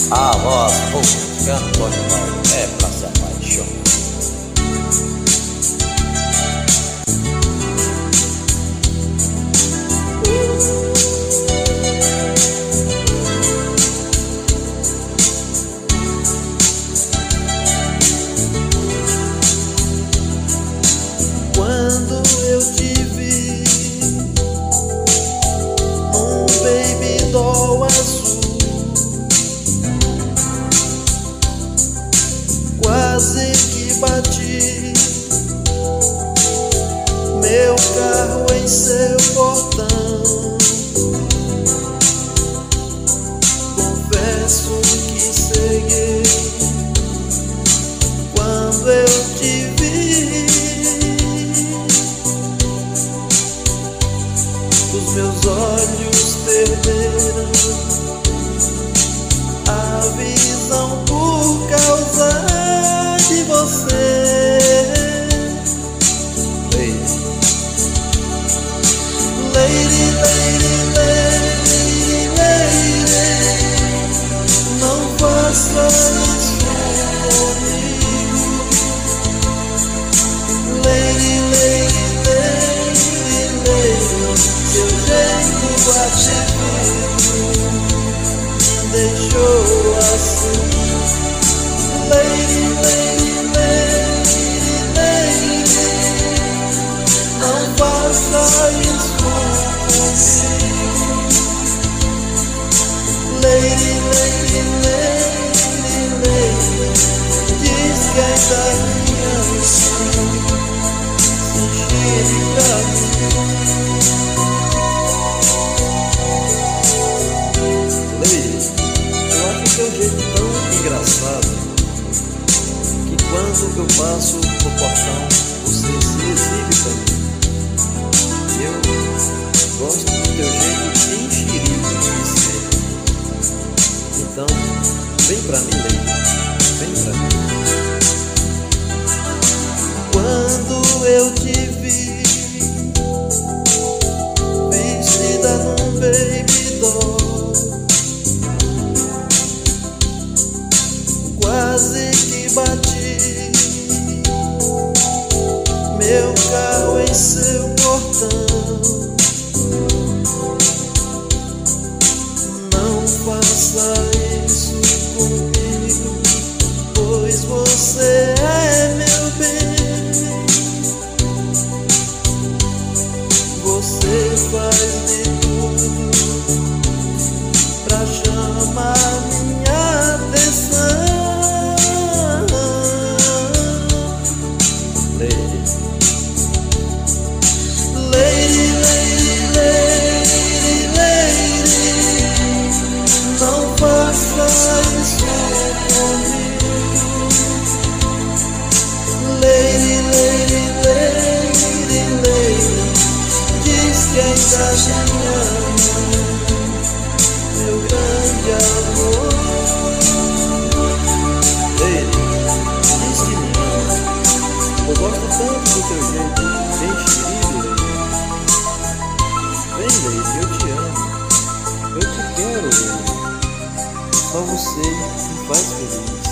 A voz pública Antônio Paulo é pra se apaixonar. Quando eu te vi num baby doll azul, quase que bati meu carro em seu portão. Confesso que ceguei quando eu te vi. Os meus olhos perderam a visão por causa de você. Lady, lady, lady, lady, não faça isso comigo. Lady, lady, lady, lady, seu jeito ativo me deixou assim. Lady, lady, lady, lady, não faça isso comigo. Lady, lady, lady, lady, diz que ainda me ama, se chega pra mim. Eu acho teu jeito tão engraçado que quando eu passo no portão você se exibe pra mim. Eu gosto do teu jeito enxerido de ser. Então, vem pra mim, Lady, vem pra mim. Quando eu te vi vestida num baby doll, quase que bati meu carro em seu portão. Não faça isso comigo, pois você é meu bem. Você faz de tudo pra chamar minha atenção. Lady, lady, lady, lady, não faça isso comigo. Lady, lady, lady, lady, diz que ainda me ama, meu grande amor. Lady, diz que me ama. Eu gosto tanto do teu jeito enxerido, Lady. Vem, Lady, eu te amo. Eu te quero, Lady. Só você me faz feliz.